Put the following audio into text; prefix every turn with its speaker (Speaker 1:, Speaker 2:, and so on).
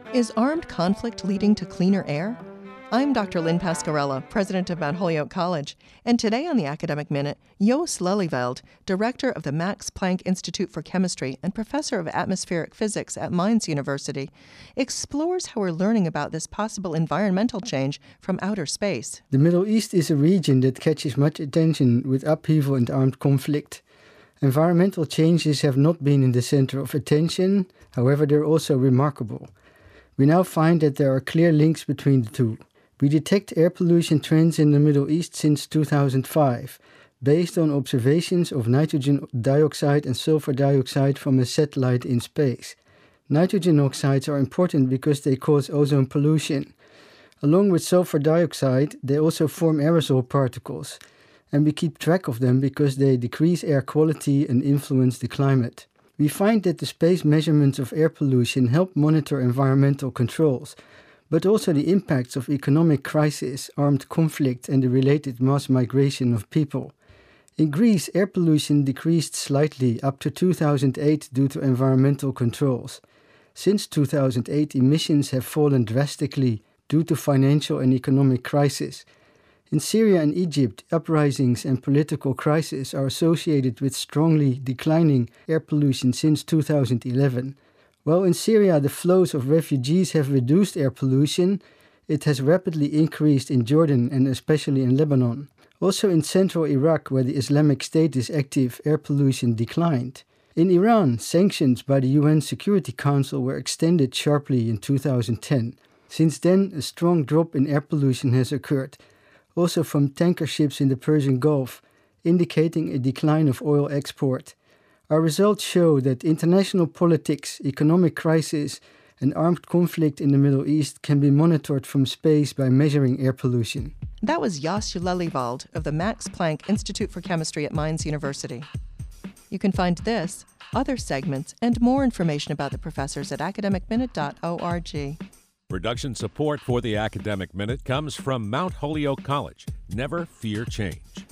Speaker 1: Is armed conflict leading to cleaner air? I'm Dr. Lynn Pascarella, president of Mount Holyoke College, and today on the Academic Minute, Joost Lelyveld, director of the Max Planck Institute for Chemistry and professor of atmospheric physics at Mainz University, explores how we're learning about this possible environmental change from outer space.
Speaker 2: The Middle East is a region that catches much attention with upheaval and armed conflict. Environmental changes have not been in the center of attention, however, they're also remarkable. We now find that there are clear links between the two. We detect air pollution trends in the Middle East since 2005, based on observations of nitrogen dioxide and sulfur dioxide from a satellite in space. Nitrogen oxides are important because they cause ozone pollution. Along with sulfur dioxide, they also form aerosol particles, and we keep track of them because they decrease air quality and influence the climate. We find that the space measurements of air pollution help monitor environmental controls, but also the impacts of economic crisis, armed conflict, and the related mass migration of people. In Greece, air pollution decreased slightly up to 2008 due to environmental controls. Since 2008, emissions have fallen drastically due to financial and economic crisis. In Syria and Egypt, uprisings and political crises are associated with strongly declining air pollution since 2011. While in Syria the flows of refugees have reduced air pollution, it has rapidly increased in Jordan and especially in Lebanon. Also in central Iraq, where the Islamic State is active, air pollution declined. In Iran, sanctions by the UN Security Council were extended sharply in 2010. Since then, a strong drop in air pollution has occurred, also from tanker ships in the Persian Gulf, indicating a decline of oil export. Our results show that international politics, economic crisis, and armed conflict in the Middle East can be monitored from space by measuring air pollution.
Speaker 1: That was Joost Lelyveld of the Max Planck Institute for Chemistry at Mainz University. You can find this, other segments, and more information about the professors at academicminute.org.
Speaker 3: Production support for the Academic Minute comes from Mount Holyoke College. Never fear change.